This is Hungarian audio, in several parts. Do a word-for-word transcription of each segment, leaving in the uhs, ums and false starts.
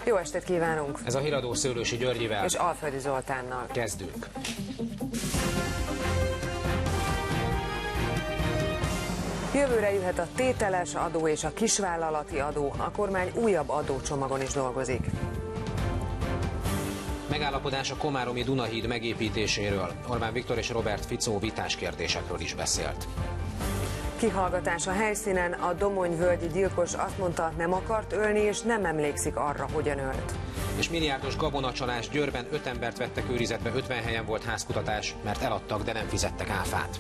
Jó estét kívánunk! Ez a híradó Szőlősi Györgyivel és Alföldi Zoltánnal. Kezdünk. Jövőre jöhet a tételes adó és a kisvállalati adó. A kormány újabb adócsomagon is dolgozik. Megállapodás a komáromi Dunahíd megépítéséről. Orbán Viktor és Robert Fico vitás kérdésekről is beszélt. Kihallgatás a helyszínen, a Domonyvölgyi gyilkos azt mondta, nem akart ölni és nem emlékszik arra, hogyan ölt. És milliárdos gabonacsalás, Győrben öt embert vettek őrizetbe, ötven helyen volt házkutatás, mert eladtak, de nem fizettek áfát.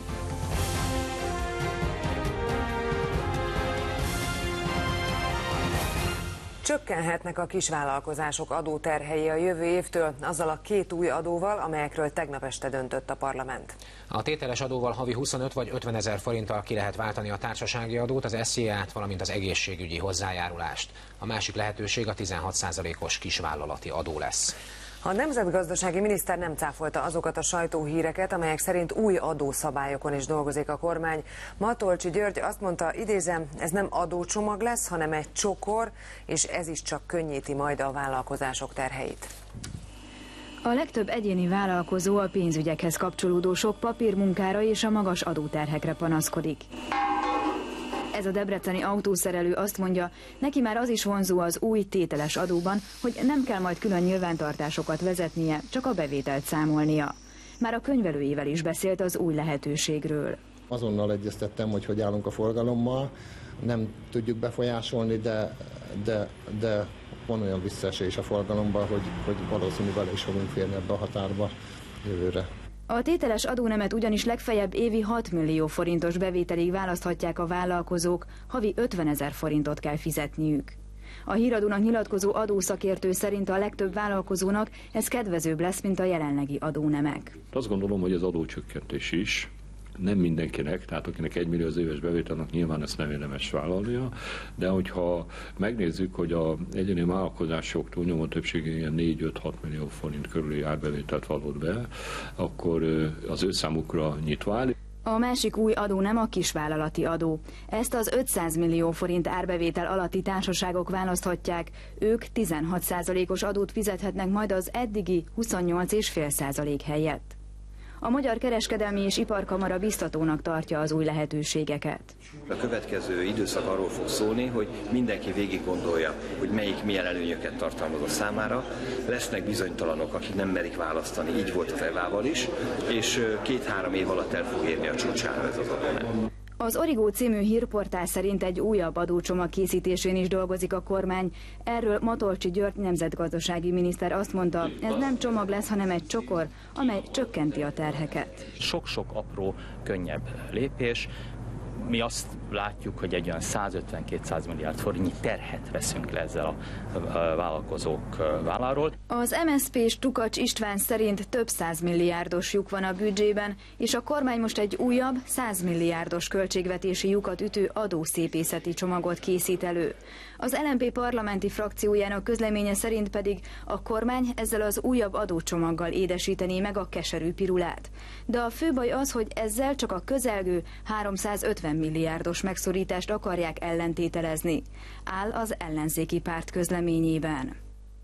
Csökkenhetnek a kisvállalkozások adóterhei a jövő évtől, azzal a két új adóval, amelyekről tegnap este döntött a parlament. A tételes adóval havi huszonöt vagy ötven ezer forinttal ki lehet váltani a társasági adót, az es zé á-t, valamint az egészségügyi hozzájárulást. A másik lehetőség a tizenhat százalékos kisvállalati adó lesz. A nemzetgazdasági miniszter nem cáfolta azokat a sajtóhíreket, amelyek szerint új adószabályokon is dolgozik a kormány. Matolcsy György azt mondta, idézem, ez nem adócsomag lesz, hanem egy csokor, és ez is csak könnyíti majd a vállalkozások terheit. A legtöbb egyéni vállalkozó a pénzügyekhez kapcsolódó sok papírmunkára és a magas adóterhekre panaszkodik. Ez a debreceni autószerelő azt mondja, neki már az is vonzó az új tételes adóban, hogy nem kell majd külön nyilvántartásokat vezetnie, csak a bevételt számolnia. Már a könyvelőjével is beszélt az új lehetőségről. Azonnal egyeztettem, hogy hogy állunk a forgalommal, nem tudjuk befolyásolni, de, de, de van olyan visszaesés a forgalomban, hogy, hogy valószínűleg bele is fogunk férni ebbe a határba jövőre. A tételes adónemet ugyanis legfeljebb évi hat millió forintos bevételig választhatják a vállalkozók, havi ötven ezer forintot kell fizetniük. A Híradónak nyilatkozó adószakértő szerint a legtöbb vállalkozónak ez kedvezőbb lesz, mint a jelenlegi adónemek. Azt gondolom, hogy az adócsökkentés is nem mindenkinek, tehát akinek egy millió az éves bevételnek nyilván ezt nem érdemes vállalnia, de hogyha megnézzük, hogy az egyéni vállalkozások túlnyomó többsége ilyen négy-öt-hat millió forint körüli árbevételt vallott be, akkor az ő számukra nyitva áll. A másik új adó nem a kisvállalati adó. Ezt az ötszáz millió forint árbevétel alatti társaságok választhatják, ők tizenhat százalékos adót fizethetnek majd az eddigi huszonnyolc egész öt százalék helyett. A Magyar Kereskedelmi és Iparkamara biztatónak tartja az új lehetőségeket. A következő időszak arról fog szólni, hogy mindenki végig gondolja, hogy melyik milyen előnyöket tartalmaz a számára. Lesznek bizonytalanok, akik nem merik választani, így volt az é vé á-val is, és két-három év alatt el fog érni a csúcsára ez az adónem. Az Origo című hírportál szerint egy újabb adócsomag készítésén is dolgozik a kormány. Erről Matolcsy György nemzetgazdasági miniszter azt mondta, ez nem csomag lesz, hanem egy csokor, amely csökkenti a terheket. Sok-sok apró, könnyebb lépés. Mi azt látjuk, hogy egy olyan százötven-kétszáz milliárd forintnyi terhet veszünk le ezzel a vállalkozók válláról. Az em es zé pés Tukacs István szerint több százmilliárdos lyuk van a büdzsében, és a kormány most egy újabb, százmilliárdos költségvetési lyukat ütő adószépészeti csomagot készít elő. Az el em pé parlamenti frakciójának közleménye szerint pedig a kormány ezzel az újabb adócsomaggal édesítené meg a keserű pirulát. De a fő baj az, hogy ezzel csak a közelgő háromszázötven milliárdos megszorítást akarják ellentételezni, áll az ellenzéki párt közleményében.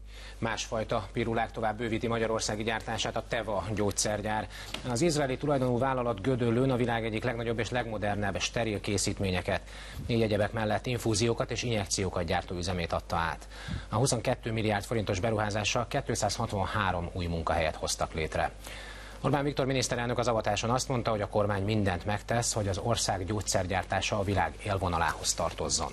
Másfajta pirulák tovább bővíti magyarországi gyártását a Teva gyógyszergyár. Az izraeli tulajdonú vállalat Gödöllőn a világ egyik legnagyobb és legmodernebb steril készítményeket, így egyebek mellett infúziókat és injekciókat gyártó üzemét adta át. A huszonkettő milliárd forintos beruházással kétszázhatvanhárom új munkahelyet hoztak létre. Orbán Viktor miniszterelnök az avatáson azt mondta, hogy a kormány mindent megtesz, hogy az ország gyógyszergyártása a világ élvonalához tartozzon.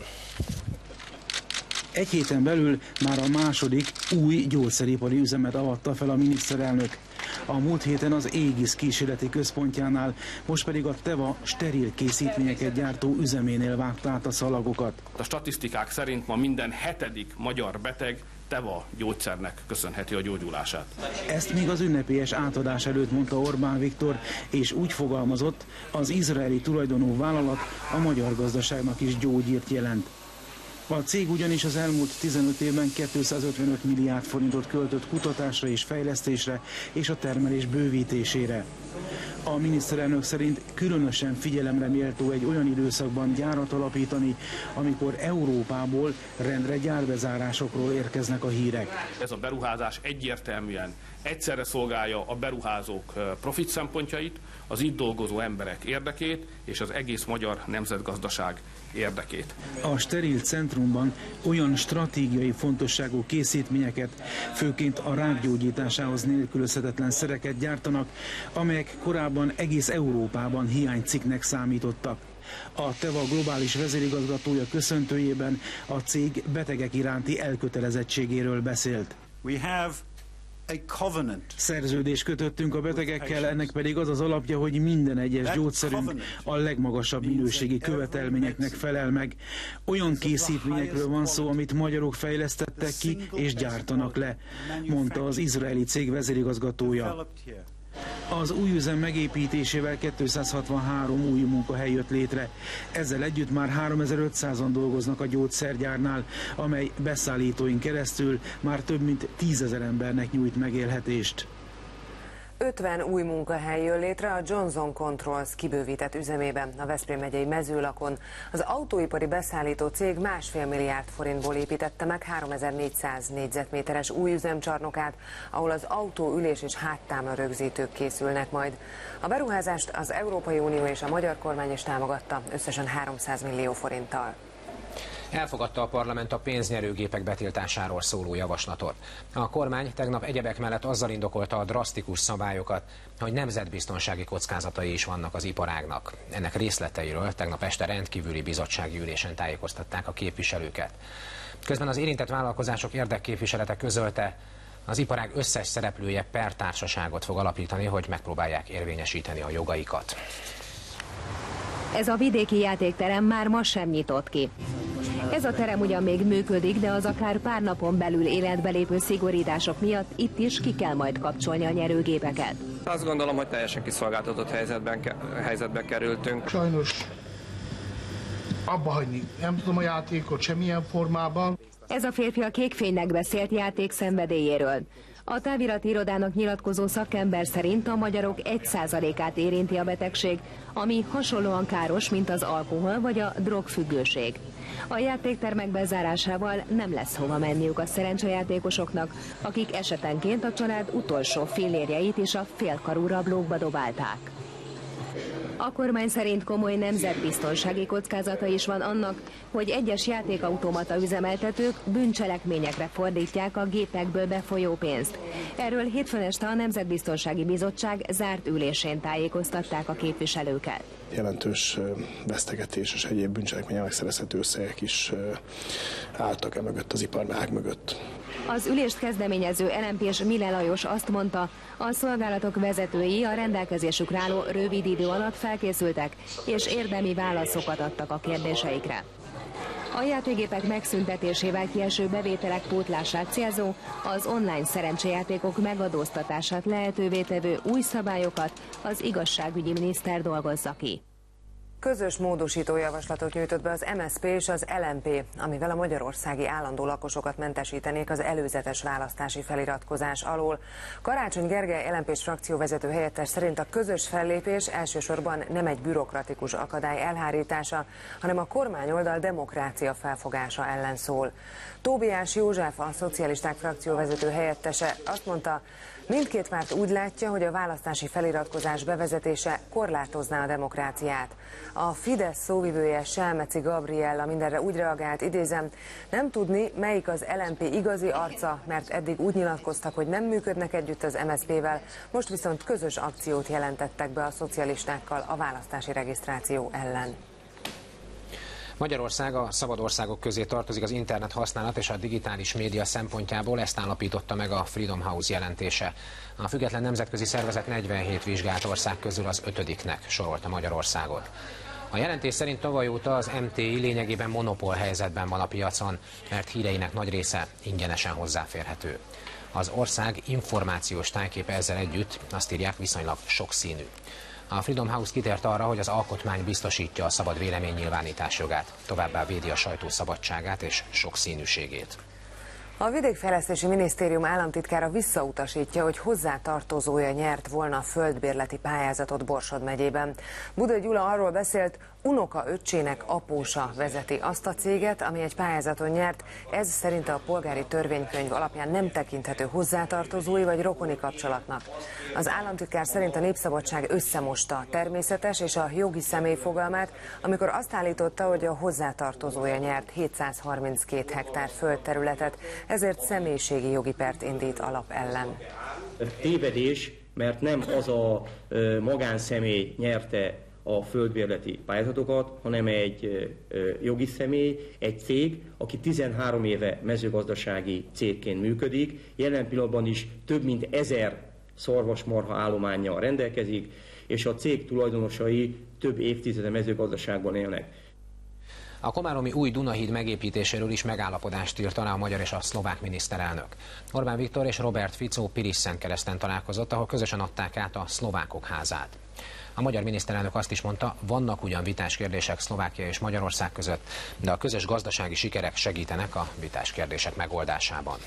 Egy héten belül már a második új gyógyszeripari üzemet avatta fel a miniszterelnök. A múlt héten az Aegis kísérleti központjánál, most pedig a Teva steril készítményeket gyártó üzeménél vágta át a szalagokat. A statisztikák szerint ma minden hetedik magyar beteg Teva gyógyszernek köszönheti a gyógyulását. Ezt még az ünnepélyes átadás előtt mondta Orbán Viktor, és úgy fogalmazott, az izraeli tulajdonú vállalat a magyar gazdaságnak is gyógyírt jelent. A cég ugyanis az elmúlt tizenöt évben kétszázötvenöt milliárd forintot költött kutatásra és fejlesztésre és a termelés bővítésére. A miniszterelnök szerint különösen figyelemre méltó egy olyan időszakban gyárat alapítani, amikor Európából rendre gyárbezárásokról érkeznek a hírek. Ez a beruházás egyértelműen egyszerre szolgálja a beruházók profit szempontjait, az itt dolgozó emberek érdekét és az egész magyar nemzetgazdaság érdekét. A steril centrumban olyan stratégiai fontosságú készítményeket, főként a rák gyógyításához nélkülözhetetlen szereket gyártanak, amelyek korábban egész Európában hiánycikknek számítottak. A Teva globális vezérigazgatója köszöntőjében a cég betegek iránti elkötelezettségéről beszélt. We have Szerződést kötöttünk a betegekkel, ennek pedig az az alapja, hogy minden egyes gyógyszerünk a legmagasabb minőségi követelményeknek felel meg. Olyan készítményekről van szó, amit magyarok fejlesztettek ki és gyártanak le, mondta az izraeli cég vezérigazgatója. Az új üzem megépítésével kétszázhatvanhárom új munkahely jött létre. Ezzel együtt már háromezer-ötszázan dolgoznak a gyógyszergyárnál, amely beszállítóin keresztül már több mint tízezer embernek nyújt megélhetést. ötven új munkahely jön létre a Johnson Controls kibővített üzemében a Veszprém megyei Mezőlakon. Az autóipari beszállító cég másfél milliárd forintból építette meg háromezer-négyszáz négyzetméteres új üzemcsarnokát, ahol az autó ülés és háttámla rögzítők készülnek majd. A beruházást az Európai Unió és a magyar kormány is támogatta, összesen háromszáz millió forinttal. Elfogadta a parlament a pénznyerőgépek betiltásáról szóló javaslatot. A kormány tegnap egyebek mellett azzal indokolta a drasztikus szabályokat, hogy nemzetbiztonsági kockázatai is vannak az iparágnak. Ennek részleteiről tegnap este rendkívüli bizottsági ülésen tájékoztatták a képviselőket. Közben az érintett vállalkozások érdekképviselete közölte, az iparág összes szereplője pertársaságot fog alapítani, hogy megpróbálják érvényesíteni a jogaikat. Ez a vidéki játékterem már ma sem nyitott ki. Ez a terem ugyan még működik, de az akár pár napon belül életbe lépő szigorítások miatt itt is ki kell majd kapcsolni a nyerőgépeket. Azt gondolom, hogy teljesen kiszolgáltatott helyzetben, helyzetbe kerültünk. Sajnos abba hagyni nem tudom a játékot semmilyen formában. Ez a férfi a Kékfénynek beszélt játék szenvedélyéről. A távirati irodának nyilatkozó szakember szerint a magyarok egy százalékát érinti a betegség, ami hasonlóan káros, mint az alkohol vagy a drogfüggőség. A játéktermek bezárásával nem lesz hova menniük a szerencsejátékosoknak, akik esetenként a család utolsó fillérjeit is a félkarú rablókba dobálták. A kormány szerint komoly nemzetbiztonsági kockázata is van annak, hogy egyes játékautomata üzemeltetők bűncselekményekre fordítják a gépekből befolyó pénzt. Erről hétfőn este a Nemzetbiztonsági Bizottság zárt ülésén tájékoztatták a képviselőket. Jelentős vesztegetés és egyéb bűncselekmények megszerezhető összegek is álltak e mögött, az iparág mögött. Az ülést kezdeményező el em pés Mille Lajos azt mondta, a szolgálatok vezetői a rendelkezésükre álló rövid idő alatt felkészültek, és érdemi válaszokat adtak a kérdéseikre. A játékgépek megszüntetésével kieső bevételek pótlását célzó, az online szerencsejátékok megadóztatását lehetővé tevő új szabályokat az igazságügyi miniszter dolgozza ki. Közös módosító javaslatot nyújtott be az em es zé pé és az el em pé, amivel a magyarországi állandó lakosokat mentesítenék az előzetes választási feliratkozás alól. Karácsony Gergely el em pés frakcióvezető helyettes szerint a közös fellépés elsősorban nem egy bürokratikus akadály elhárítása, hanem a kormányoldal demokrácia felfogása ellen szól. Tóbiás József, a szocialisták frakcióvezető helyettese azt mondta, mindkét párt úgy látja, hogy a választási feliratkozás bevezetése korlátozná a demokráciát. A Fidesz szóvivője Selmeci Gabriella mindenre úgy reagált, idézem, nem tudni, melyik az el em pé igazi arca, mert eddig úgy nyilatkoztak, hogy nem működnek együtt az em es zé pével, most viszont közös akciót jelentettek be a szocialistákkal a választási regisztráció ellen. Magyarország a szabad országok közé tartozik az internet használat és a digitális média szempontjából, ezt állapította meg a Freedom House jelentése. A független nemzetközi szervezet negyvenhét vizsgált ország közül az ötödiknek sorolta Magyarországot. A jelentés szerint tavaly óta az em té i lényegében monopól helyzetben van a piacon, mert híreinek nagy része ingyenesen hozzáférhető. Az ország információs tájképe ezzel együtt, azt írják, viszonylag sokszínű. A Freedom House kitért arra, hogy az alkotmány biztosítja a szabad véleménynyilvánítás jogát, továbbá védi a sajtó szabadságát és sokszínűségét. A Vidékfejlesztési Minisztérium államtitkára visszautasítja, hogy hozzátartozója nyert volna a földbérleti pályázatot Borsod megyében. Budai Gyula arról beszélt, unoka öccsének apósa vezeti azt a céget, ami egy pályázaton nyert. Ez szerint a polgári törvénykönyv alapján nem tekinthető hozzátartozói vagy rokoni kapcsolatnak. Az államtitkár szerint a Népszabadság összemosta a természetes és a jogi személy fogalmát, amikor azt állította, hogy a hozzátartozója nyert hétszázharminckét hektár földterületet, ezért személyiségi jogi pert indít alap ellen. Tévedés, mert nem az a magánszemély nyerte a földbérleti pályázatokat, hanem egy jogi személy, egy cég, aki tizenhárom éve mezőgazdasági cégként működik, jelen pillanatban is több mint ezer szarvasmarha állománnyal rendelkezik, és a cég tulajdonosai több évtizede mezőgazdaságban élnek. A komáromi új Dunahíd megépítéséről is megállapodást írt alá a magyar és a szlovák miniszterelnök. Orbán Viktor és Robert Fico Pilis-Szentkereszten találkozott, ahol közösen adták át a szlovákok házát. A magyar miniszterelnök azt is mondta, vannak ugyan vitás kérdések Szlovákia és Magyarország között, de a közös gazdasági sikerek segítenek a vitás kérdések megoldásában.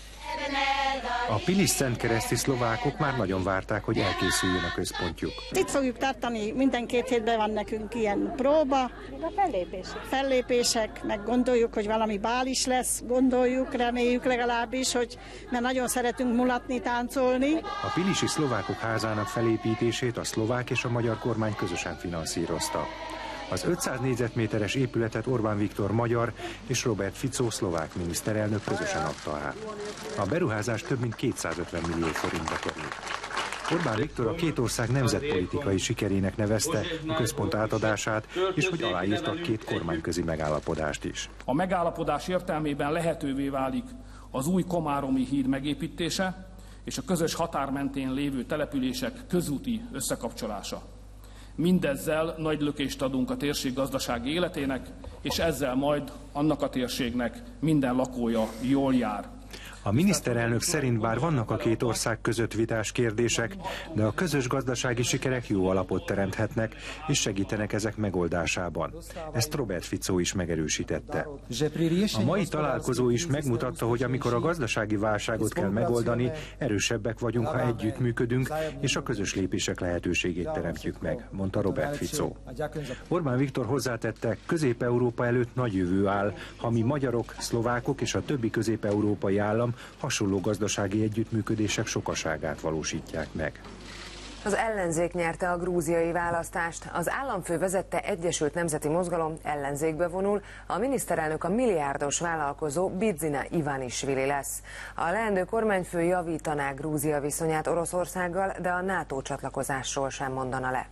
A Pilis-Szentkereszti szlovákok már nagyon várták, hogy elkészüljön a központjuk. Itt fogjuk tartani, minden két hétben van nekünk ilyen próba. A fellépések. Fellépések, meg gondoljuk, hogy valami bál is lesz, gondoljuk, reméljük legalábbis, hogy mert nagyon szeretünk mulatni, táncolni. A pilisi szlovákok házának felépítését a szlovák és a magyar kormány közösen finanszírozta. Az ötszáz négyzetméteres épületet Orbán Viktor magyar és Robert Fico szlovák miniszterelnök közösen adta át. A beruházás több mint kétszázötven millió forintba került. Orbán Viktor a két ország nemzetpolitikai sikerének nevezte a központ átadását, és hogy aláírtak két kormányközi megállapodást is. A megállapodás értelmében lehetővé válik az új komáromi híd megépítése és a közös határ mentén lévő települések közúti összekapcsolása. Mindezzel nagy lökést adunk a térség gazdasági életének, és ezzel majd annak a térségnek minden lakója jól jár. A miniszterelnök szerint bár vannak a két ország között vitás kérdések, de a közös gazdasági sikerek jó alapot teremthetnek, és segítenek ezek megoldásában. Ezt Robert Fico is megerősítette. A mai találkozó is megmutatta, hogy amikor a gazdasági válságot kell megoldani, erősebbek vagyunk, ha együttműködünk, és a közös lépések lehetőségét teremtjük meg, mondta Robert Fico. Orbán Viktor hozzátette, Közép-Európa előtt nagy jövő áll, ha mi magyarok, szlovákok és a többi közép-európai állam hasonló gazdasági együttműködések sokaságát valósítják meg. Az ellenzék nyerte a grúziai választást. Az államfő vezette Egyesült Nemzeti Mozgalom ellenzékbe vonul, a miniszterelnök a milliárdos vállalkozó Bidzina Ivanišvili lesz. A leendő kormányfő javítaná Grúzia viszonyát Oroszországgal, de a NATO csatlakozásról sem mondana le.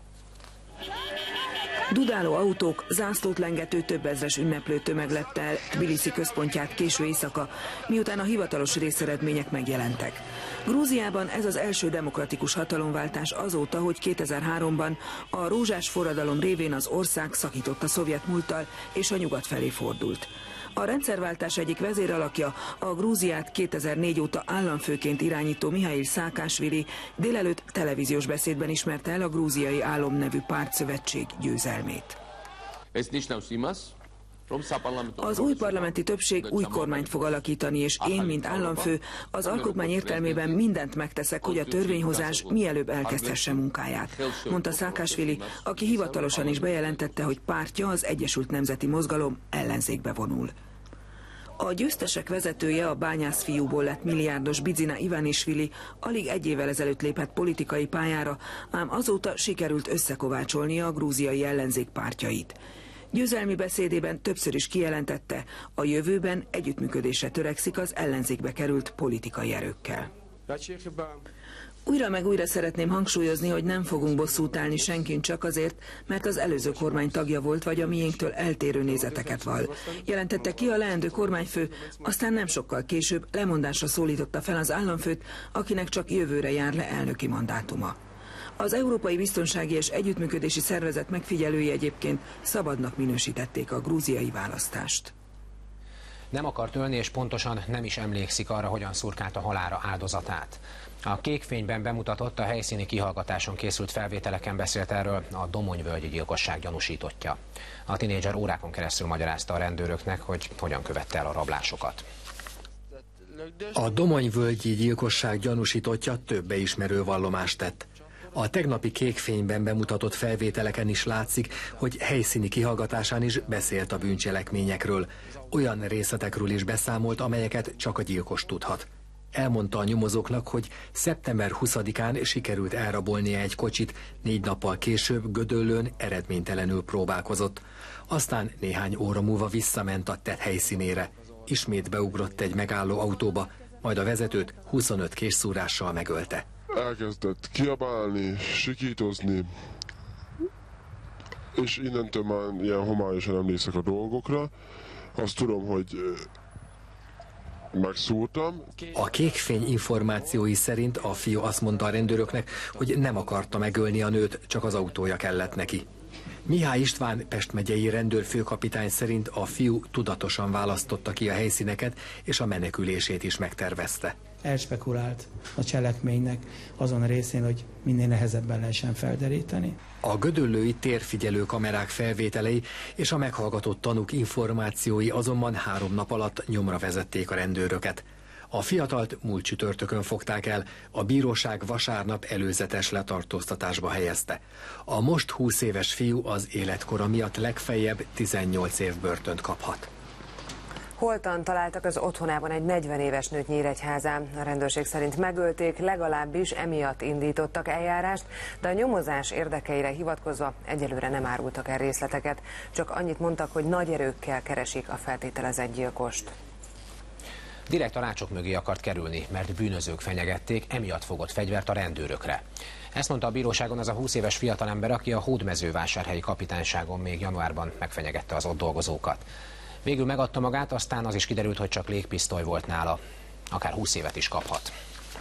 Dudáló autók, zászlót lengető több ezres ünneplő tömeg lett el Tbiliszi központját késő éjszaka, miután a hivatalos részeredmények megjelentek. Grúziában ez az első demokratikus hatalomváltás azóta, hogy kétezer-háromban a rózsás forradalom révén az ország szakított a szovjet múlttal és a nyugat felé fordult. A rendszerváltás egyik vezéralakja, a Grúziát kétezer-négy óta államfőként irányító Mihail Szákásvili délelőtt televíziós beszédben ismerte el a Grúziai Álom nevű pártszövetség győzelmét. Az új parlamenti többség új kormányt fog alakítani, és én, mint államfő, az alkotmány értelmében mindent megteszek, hogy a törvényhozás mielőbb elkezdhesse munkáját, mondta Szákásvili, aki hivatalosan is bejelentette, hogy pártja, az Egyesült Nemzeti Mozgalom ellenzékbe vonul. A győztesek vezetője, a bányászfiúból lett milliárdos Bidzina Ivanišvili alig egy évvel ezelőtt lépett politikai pályára, ám azóta sikerült összekovácsolnia a grúziai ellenzék pártjait. Győzelmi beszédében többször is kijelentette, a jövőben együttműködésre törekszik az ellenzékbe került politikai erőkkel. Újra meg újra szeretném hangsúlyozni, hogy nem fogunk bosszút állni senkin csak azért, mert az előző kormány tagja volt, vagy a miénktől eltérő nézeteket vall. Jelentette ki a leendő kormányfő, aztán nem sokkal később lemondásra szólította fel az államfőt, akinek csak jövőre jár le elnöki mandátuma. Az Európai Biztonsági és Együttműködési Szervezet megfigyelői egyébként szabadnak minősítették a grúziai választást. Nem akart ölni, és pontosan nem is emlékszik arra, hogyan szurkálta halálra áldozatát. A Kékfényben bemutatott, a helyszíni kihallgatáson készült felvételeken beszélt erről a Domonyvölgyi gyilkosság gyanúsítottja. A tinédzser órákon keresztül magyarázta a rendőröknek, hogy hogyan követte el a rablásokat. A Domony-völgyi gyilkosság gyanúsítottja több beismerő vallomást tett. A tegnapi Kékfényben bemutatott felvételeken is látszik, hogy helyszíni kihallgatásán is beszélt a bűncselekményekről. Olyan részletekről is beszámolt, amelyeket csak a gyilkos tudhat. Elmondta a nyomozóknak, hogy szeptember huszadikán sikerült elrabolnia egy kocsit, négy nappal később Gödöllőn eredménytelenül próbálkozott. Aztán néhány óra múlva visszament a tett helyszínére. Ismét beugrott egy megálló autóba, majd a vezetőt huszonöt késszúrással megölte. Elkezdett kiabálni, sikítozni, és innentől már ilyen homályosan emlékszek a dolgokra. Azt tudom, hogy megszúrtam. A Kékfény információi szerint a fiú azt mondta a rendőröknek, hogy nem akarta megölni a nőt, csak az autója kellett neki. Mihály István Pest megyei rendőrfőkapitány szerint a fiú tudatosan választotta ki a helyszíneket, és a menekülését is megtervezte. Elspekulált a cselekménynek azon a részén, hogy minél nehezebben lehessen felderíteni. A gödöllői térfigyelő kamerák felvételei és a meghallgatott tanúk információi azonban három nap alatt nyomra vezették a rendőröket. A fiatalt múlt csütörtökön fogták el, a bíróság vasárnap előzetes letartóztatásba helyezte. A most húsz éves fiú az életkora miatt legfeljebb tizennyolc év börtönt kaphat. Holtan találtak az otthonában egy negyven éves nőt Nyíregyházán. A rendőrség szerint megölték, legalábbis emiatt indítottak eljárást, de a nyomozás érdekeire hivatkozva egyelőre nem árultak el részleteket. Csak annyit mondtak, hogy nagy erőkkel keresik a feltételezett gyilkost. Direkt a rácsok mögé akart kerülni, mert bűnözők fenyegették, emiatt fogott fegyvert a rendőrökre. Ezt mondta a bíróságon az a húsz éves fiatalember, aki a hódmezővásárhelyi kapitányságon még januárban megfenyegette az ott dolgozókat. Végül megadta magát, aztán az is kiderült, hogy csak légpisztoly volt nála. Akár húsz évet is kaphat.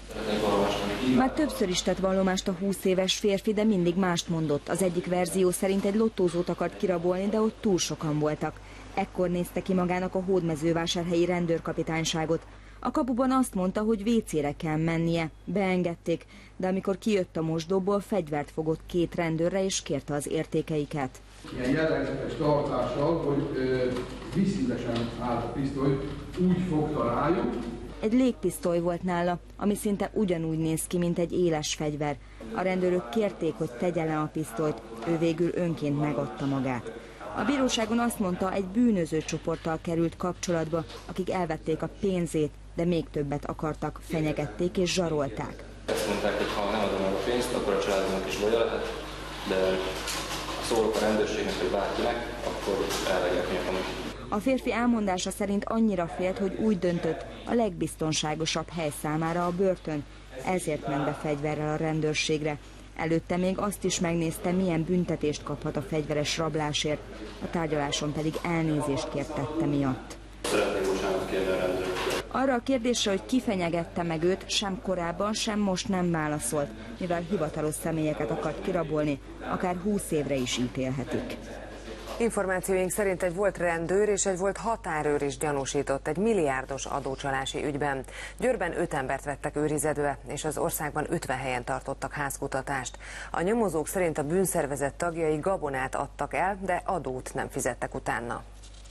Már többször is tett vallomást a húsz éves férfi, de mindig mást mondott. Az egyik verzió szerint egy lottózót akart kirabolni, de ott túl sokan voltak. Ekkor nézte ki magának a hódmezővásárhelyi rendőrkapitányságot. A kapuban azt mondta, hogy vécére kell mennie. Beengedték, de amikor kijött a mosdóból, fegyvert fogott két rendőrre és kérte az értékeiket. Ilyen jellegzetes tartással, hogy vízszintesen állt a pisztoly, úgy fogta rájuk. Egy légpisztoly volt nála, ami szinte ugyanúgy néz ki, mint egy éles fegyver. A rendőrök kérték, hogy tegye le a pisztolyt, ő végül önként megadta magát. A bíróságon azt mondta, egy bűnöző csoporttal került kapcsolatba, akik elvették a pénzét, de még többet akartak, fenyegették és zsarolták. Ezt mondták, hogy ha nem adom meg a pénzt, akkor a családnak is baja lehet, de szólok a rendőrségnek, hogy bárkinek, akkor elvegyek miatt. A férfi elmondása szerint annyira félt, hogy úgy döntött, a legbiztonságosabb hely számára a börtön, ezért ment be fegyverrel a rendőrségre. Előtte még azt is megnézte, milyen büntetést kaphat a fegyveres rablásért, a tárgyaláson pedig elnézést kért tette miatt. Szeretnék bocsánat kérni a rendőröktől. Arra a kérdésre, hogy ki fenyegette meg őt, sem korábban, sem most nem válaszolt, mivel hivatalos személyeket akart kirabolni, akár húsz évre is ítélhetik. Információink szerint egy volt rendőr és egy volt határőr is gyanúsított egy milliárdos adócsalási ügyben. Győrben öt embert vettek őrizetbe, és az országban ötven helyen tartottak házkutatást. A nyomozók szerint a bűnszervezet tagjai gabonát adtak el, de adót nem fizettek utána.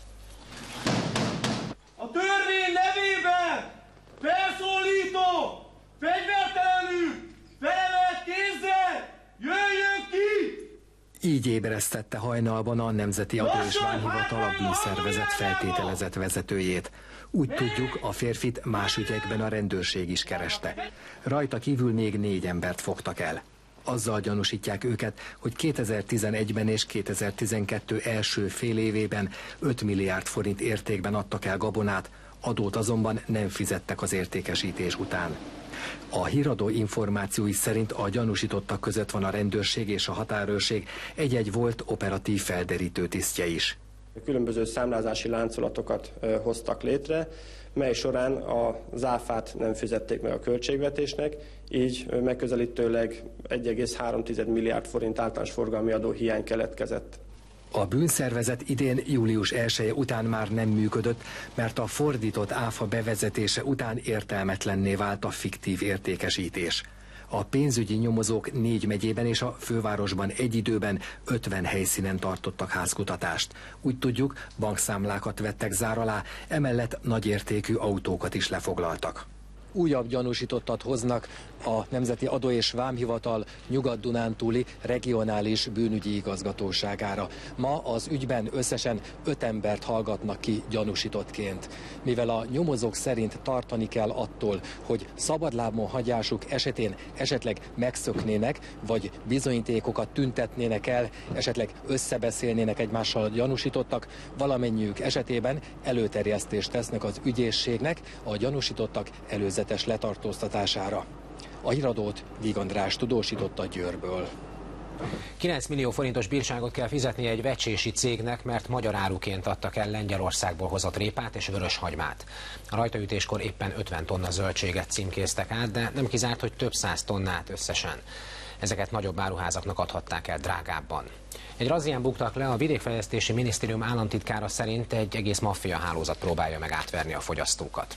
A törvény nevében felszólító, fegyvertelenül, felemelt kézzel jöjjön ki! Így ébresztette hajnalban a Nemzeti Adó és Vámhivatal a bűnszervezet feltételezett vezetőjét. Úgy tudjuk, a férfit más ügyekben a rendőrség is kereste. Rajta kívül még négy embert fogtak el. Azzal gyanúsítják őket, hogy kétezer-tizenegyben és kétezer-tizenkettő első fél évében öt milliárd forint értékben adtak el gabonát, adót azonban nem fizettek az értékesítés után. A híradó információi szerint a gyanúsítottak között van a rendőrség és a határőrség, egy-egy volt operatív felderítő tisztje is. Különböző számlázási láncolatokat hoztak létre, mely során az áfát nem fizették meg a költségvetésnek, így megközelítőleg egy egész három milliárd forint általános forgalmi adó hiány keletkezett. A bűnszervezet idén július elseje után már nem működött, mert a fordított áfa bevezetése után értelmetlenné vált a fiktív értékesítés. A pénzügyi nyomozók négy megyében és a fővárosban egy időben ötven helyszínen tartottak házkutatást. Úgy tudjuk, bankszámlákat vettek zár alá, emellett nagyértékű autókat is lefoglaltak. Újabb gyanúsítottat hoznak a Nemzeti Adó és Vámhivatal Nyugat-Dunántúli regionális bűnügyi igazgatóságára. Ma az ügyben összesen öt embert hallgatnak ki gyanúsítottként. Mivel a nyomozók szerint tartani kell attól, hogy szabadlábon hagyásuk esetén esetleg megszöknének, vagy bizonyítékokat tüntetnének el, esetleg összebeszélnének egymással a gyanúsítottak, valamennyiük esetében előterjesztést tesznek az ügyészségnek a gyanúsítottak előzetes letartóztatására. A híradót Víg András tudósította Győrből. kilenc millió forintos bírságot kell fizetnie egy vecsési cégnek, mert magyar áruként adtak el Lengyelországból hozott répát és vöröshagymát. A rajtaütéskor éppen ötven tonna zöldséget címkéztek át, de nem kizárt, hogy több száz tonnát összesen. Ezeket nagyobb áruházaknak adhatták el drágábban. Egy razzián buktak le, a Vidékfejlesztési Minisztérium államtitkára szerint egy egész maffia hálózat próbálja meg átverni a fogyasztókat.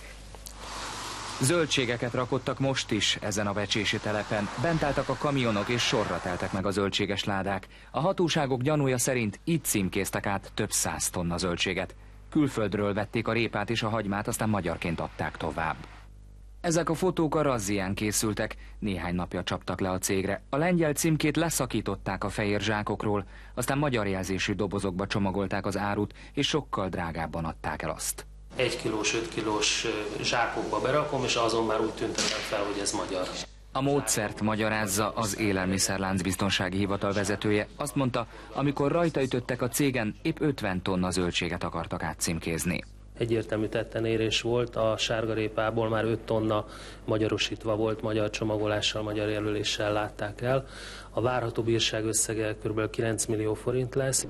Zöldségeket rakottak most is ezen a vecsési telepen. Bent álltak a kamionok és sorra teltek meg a zöldséges ládák. A hatóságok gyanúja szerint itt címkéztek át több száz tonna zöldséget. Külföldről vették a répát és a hagymát, aztán magyarként adták tovább. Ezek a fotók a razzián készültek, néhány napja csaptak le a cégre. A lengyel címkét leszakították a fehér zsákokról, aztán magyar jelzésű dobozokba csomagolták az árut, és sokkal drágábban adták el azt. Egy kilós, öt kilós zsákokba berakom, és azon már úgy tüntetem fel, hogy ez magyar. A módszert magyarázza az Élelmiszerláncbiztonsági Hivatal vezetője. Azt mondta, amikor rajta ütöttek a cégen, épp ötven tonna zöldséget akartak átcímkézni. Egyértelmű tettenérés volt, a sárgarépából már öt tonna magyarosítva volt, magyar csomagolással, magyar jelöléssel látták el. A várható bírság összege kb. kilenc millió forint lesz.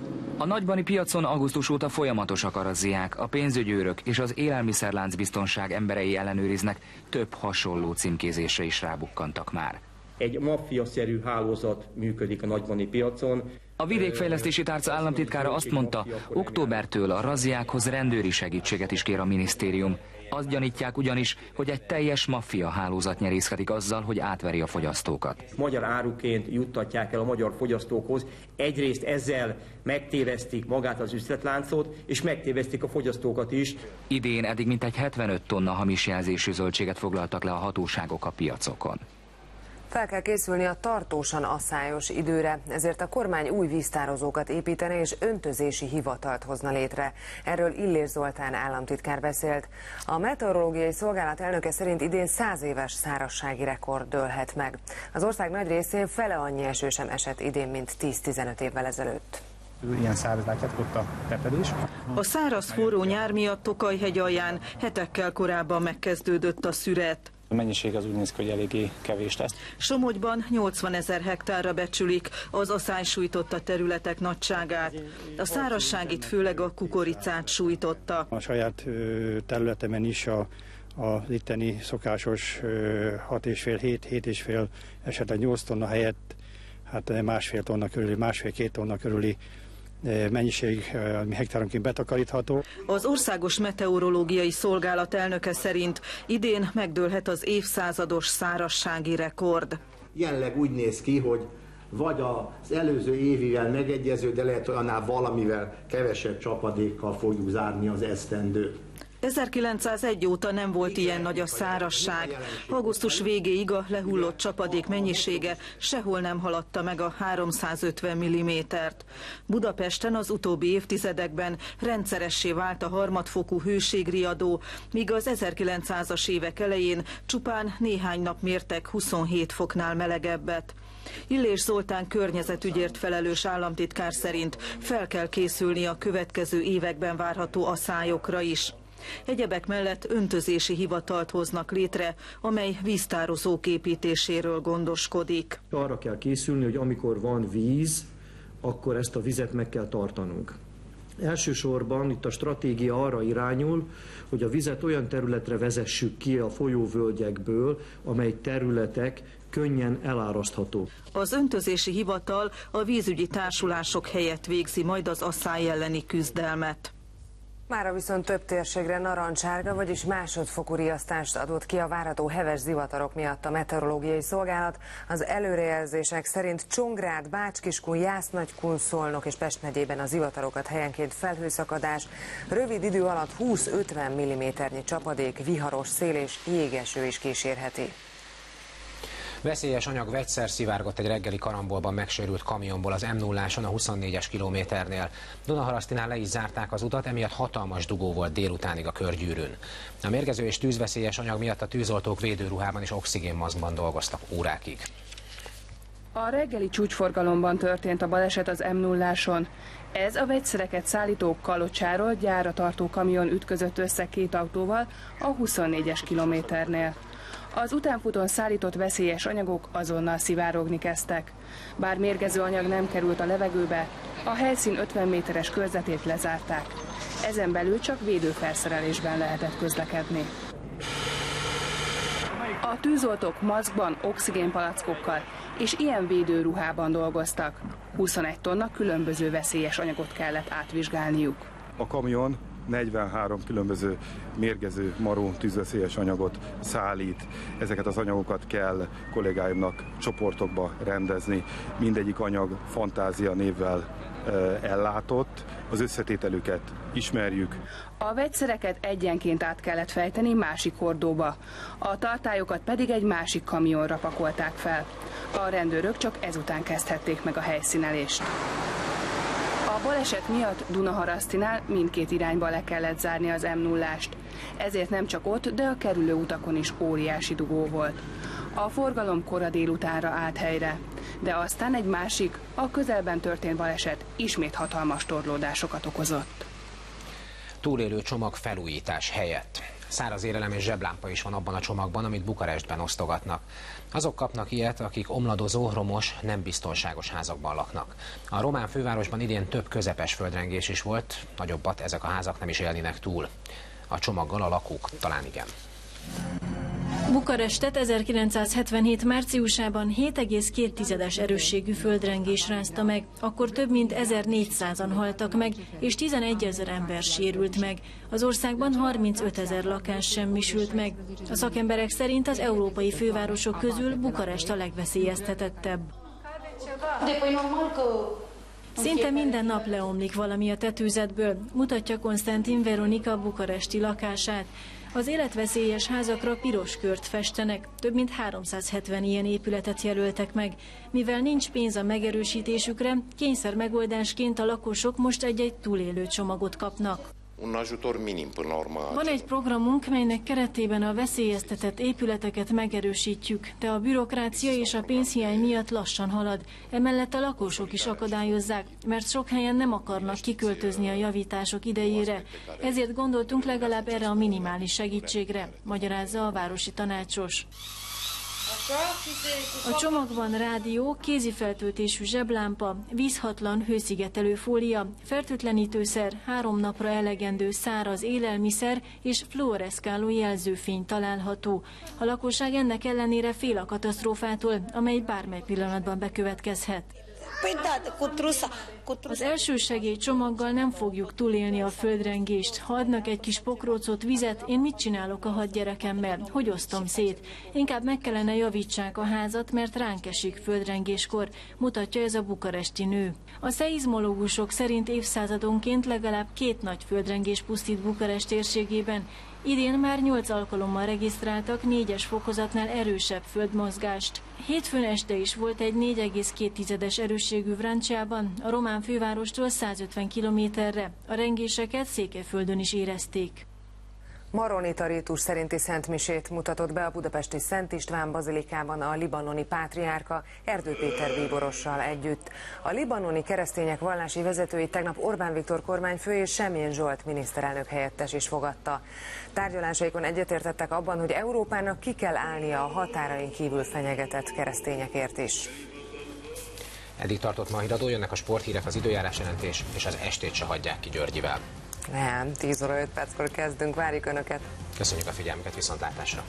A nagybani piacon augusztus óta folyamatosak a razziák, a pénzügyőrök és az élelmiszerláncbiztonság emberei ellenőriznek, több hasonló címkézésre is rábukkantak már. Egy maffiaszerű hálózat működik a nagybani piacon. A Vidékfejlesztési Tárca államtitkára azt mondta, októbertől a razziákhoz rendőri segítséget is kér a minisztérium. Azt gyanítják ugyanis, hogy egy teljes maffia hálózat nyerészkedik azzal, hogy átveri a fogyasztókat. Magyar áruként juttatják el a magyar fogyasztókhoz. Egyrészt ezzel megtévesztik magát az üzletláncot, és megtévesztik a fogyasztókat is. Idén eddig mintegy hetvenöt tonna hamis jelzésű zöldséget foglaltak le a hatóságok a piacokon. Fel kell készülni a tartósan asszályos időre, ezért a kormány új víztározókat építene és öntözési hivatalt hozna létre. Erről Illés Zoltán államtitkár beszélt. A meteorológiai szolgálat elnöke szerint idén száz éves szárazsági rekord dőlhet meg. Az ország nagy részén fele annyi eső sem esett idén, mint tíz-tizenöt évvel ezelőtt. Ilyen száraz látjátok ott a tepedés. A száraz forró nyár miatt Tokaj-hegy alján hetekkel korábban megkezdődött a szüret. A mennyiség az úgy néz ki, hogy eléggé kevés lesz. Somogyban nyolcvanezer hektárra becsülik az asszály sújtotta területek nagyságát. A szárazság itt főleg a kukoricát sújtotta. A saját területemen is a, az itteni szokásos hat és fél, hét, hét és fél, esetleg nyolc tonna helyett, hát másfél tonna körüli, másfél-két tonna körüli mennyiség, ami hektáronként betakarítható. Az Országos Meteorológiai Szolgálat elnöke szerint idén megdőlhet az évszázados szárazsági rekord. Jelenleg úgy néz ki, hogy vagy az előző évivel megegyező, de lehet annál valamivel kevesebb csapadékkal fogjuk zárni az esztendőt. ezerkilencszázegy óta nem volt ilyen nagy a szárazság. Augusztus végéig a lehullott csapadék mennyisége sehol nem haladta meg a háromszázötven millimétert. Budapesten az utóbbi évtizedekben rendszeressé vált a harmadfokú hőségriadó, míg az ezerkilencszázas évek elején csupán néhány nap mértek huszonhét foknál melegebbet. Illés Zoltán környezetügyért felelős államtitkár szerint fel kell készülni a következő években várható asszályokra is. Egyebek mellett öntözési hivatalt hoznak létre, amely víztározók építéséről gondoskodik. Arra kell készülni, hogy amikor van víz, akkor ezt a vizet meg kell tartanunk. Elsősorban itt a stratégia arra irányul, hogy a vizet olyan területre vezessük ki a folyóvölgyekből, amely területek könnyen elárasztható. Az öntözési hivatal a vízügyi társulások helyett végzi majd az asszály elleni küzdelmet. Mára viszont több térségre narancssárga, vagyis másodfokú riasztást adott ki a várható heves zivatarok miatt a meteorológiai szolgálat. Az előrejelzések szerint Csongrád, Bács-Kiskun, Jász-Nagykun, Szolnok és Pest megyében a zivatarokat helyenként felhőszakadás, rövid idő alatt húsz-ötven milliméternyi csapadék, viharos szél és jégeső is kísérheti. Veszélyes anyag vegyszer szivárgott egy reggeli karambolban megsérült kamionból az M nulláson a huszonnégyes kilométernél. Dunaharasztinál le is zárták az utat, emiatt hatalmas dugó volt délutánig a körgyűrűn. A mérgező és tűzveszélyes anyag miatt a tűzoltók védőruhában és oxigénmaszkban dolgoztak órákig. A reggeli csúcsforgalomban történt a baleset az M nulláson. Ez a vegyszereket szállító Kalocsáról gyárra tartó kamion ütközött össze két autóval a huszonnégyes kilométernél. Az utánfutón szállított veszélyes anyagok azonnal szivárogni kezdtek. Bár mérgező anyag nem került a levegőbe, a helyszín ötven méteres körzetét lezárták. Ezen belül csak védőfelszerelésben lehetett közlekedni. A tűzoltók maszkban, oxigénpalackokkal és ilyen védőruhában dolgoztak. huszonegy tonna különböző veszélyes anyagot kellett átvizsgálniuk. A kamion negyvenhárom különböző mérgező, maró, tűzveszélyes anyagot szállít. Ezeket az anyagokat kell kollégáimnak csoportokba rendezni. Mindegyik anyag fantázia névvel ellátott, az összetételüket ismerjük. A vegyszereket egyenként át kellett fejteni másik hordóba, a tartályokat pedig egy másik kamionra pakolták fel. A rendőrök csak ezután kezdhették meg a helyszínelést. A baleset miatt Dunaharasztinál mindkét irányba le kellett zárni az M nullást. Ezért nem csak ott, de a kerülő utakon is óriási dugó volt. A forgalom kora délutánra állt helyre, de aztán egy másik, a közelben történt baleset ismét hatalmas torlódásokat okozott. Túlélő csomag felújítás helyett. Száraz érelem és zseblámpa is van abban a csomagban, amit Bukarestben osztogatnak. Azok kapnak ilyet, akik omladozó, romos, nem biztonságos házakban laknak. A román fővárosban idén több közepes földrengés is volt, nagyobbat ezek a házak nem is élnének túl. A csomaggal a lakók talán igen. Bukarestet ezerkilencszázhetvenhét márciusában hét egész két tizedes erősségű földrengés rázta meg, akkor több mint ezernégyszázan haltak meg, és tizenegyezer ember sérült meg. Az országban harmincötezer lakás semmisült meg. A szakemberek szerint az európai fővárosok közül Bukarest a legveszélyeztetettebb. Szinte minden nap leomlik valami a tetőzetből, mutatja Konstantin Veronika bukaresti lakását. Az életveszélyes házakra piros kört festenek, több mint háromszázhetven ilyen épületet jelöltek meg. Mivel nincs pénz a megerősítésükre, kényszer megoldásként a lakosok most egy-egy túlélő csomagot kapnak. Van egy programunk, melynek keretében a veszélyeztetett épületeket megerősítjük, de a bürokrácia és a pénzhiány miatt lassan halad. Emellett a lakosok is akadályozzák, mert sok helyen nem akarnak kiköltözni a javítások idejére. Ezért gondoltunk legalább erre a minimális segítségre, magyarázza a városi tanácsos. A csomagban rádió, kézifeltöltésű zseblámpa, vízhatlan hőszigetelő fólia, fertőtlenítőszer, három napra elegendő száraz élelmiszer és fluoreszkáló jelzőfény található. A lakosság ennek ellenére fél a katasztrófától, amely bármely pillanatban bekövetkezhet. Az elsősegély csomaggal nem fogjuk túlélni a földrengést. Ha adnak egy kis pokrócot, vizet, én mit csinálok a hat gyerekemmel? Hogy osztom szét? Inkább meg kellene javítsák a házat, mert ránk esik földrengéskor, mutatja ez a bukaresti nő. A szeizmológusok szerint évszázadonként legalább két nagy földrengés pusztít Bukarest térségében. Idén már nyolc alkalommal regisztráltak négyes fokozatnál erősebb földmozgást. Hétfőn este is volt egy négy egész két tizedes erősségű Vrancsiában, a román fővárostól százötven kilométerre. A rengéseket Székelyföldön is érezték. Maronita rítus szerinti szentmisét mutatott be a budapesti Szent István bazilikában a libanoni pátriárka Erdő Péter bíborossal együtt. A libanoni keresztények vallási vezetőit tegnap Orbán Viktor kormányfő és Semjén Zsolt miniszterelnök helyettes is fogadta. Tárgyalásaikon egyetértettek abban, hogy Európának ki kell állnia a határain kívül fenyegetett keresztényekért is. Eddig tartott ma a híradó, jönnek a sporthírek, az időjárás jelentés, és az estét se hagyják ki Györgyivel. Nem, tíz óra öt perckor kezdünk, várjuk Önöket. Köszönjük a figyelmüket, viszontlátásra!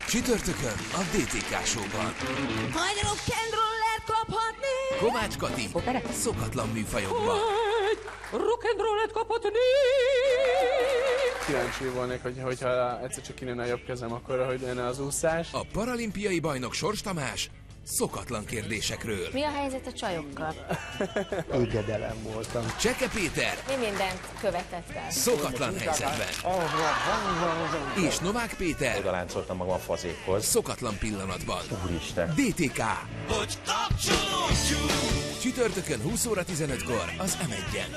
Csütörtökön a dé té ká Show-ban. Vagy rock'n'roller kaphatni! Kovács Kati szokatlan műfajokban. Rock'n'rollet kaphatni! Kíváncsi volnék, hogy, hogyha egyszer csak kinőne a jobb kezem, akkor hogy lenne az úszás. A paralimpiai bajnok Sors Tamás szokatlan kérdésekről. Mi a helyzet a csajokkal? Égedelem voltam. Cseke Péter Mi mindent követett el? szokatlan helyzetben. És Novák Péter oda láncoltam magam a fazékhoz. szokatlan pillanatban. Úristen. dé té ká. Hogy csütörtökön húsz óra tizenötkor az em egyen.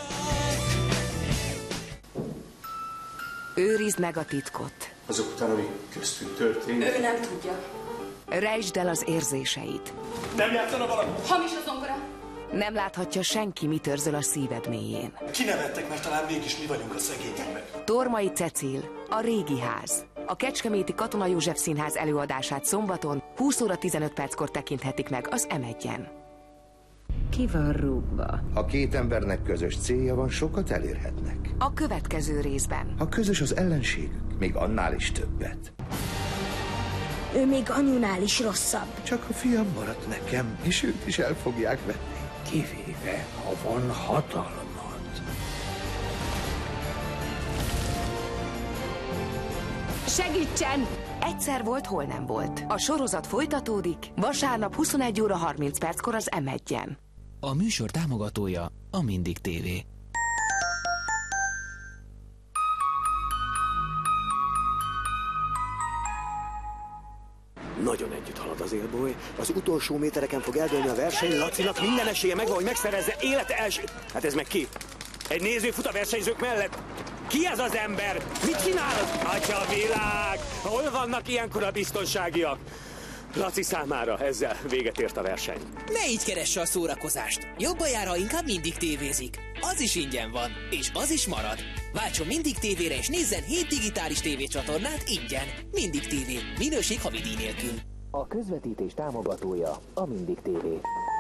Őrizd meg a titkot. Azok után, ami köztünk történt. Ő nem tudja. Rejtsd el az érzéseid. Nem játszana valami? Hamis a zongora. Nem láthatja senki, mi törzöl a szíved mélyén. Kinevettek, mert talán mégis mi vagyunk a szegények. Tormai Cecil, a régi ház. A Kecskeméti Katona József Színház előadását szombaton húsz óra tizenöt perckor tekinthetik meg az em egyen. Ki van rúgva? Ha két embernek közös célja van, sokat elérhetnek. A következő részben. Ha közös az ellenségük, még annál is többet. Ő még anyunál is rosszabb. Csak a fiam maradt nekem, és őt is el fogják venni. Kivéve, ha van hatalmat. Segítsen! Egyszer volt, hol nem volt. A sorozat folytatódik, vasárnap huszonegy óra harminc perckor az em egyen. A műsor támogatója a Mindig té vé. Nagyon együtt halad az élboly. Az utolsó métereken fog eldőlni a verseny. Lacinak minden esélye megvan, hogy megszerezze élete első... Hát ez meg ki? Egy néző fut a versenyzők mellett? Ki ez az ember? Mit csinál? Atya világ! Hol vannak ilyenkor a biztonságiak? Laci számára ezzel véget ért a verseny. Ne így keresse a szórakozást. Jobban jár, ha inkább Mindig tévézik. Az is ingyen van, és az is marad. Váltson Mindig tévére és nézzen hét digitális tévécsatornát ingyen. Mindig té vé. Minőség havidíj nélkül. A közvetítés támogatója a Mindig té vé.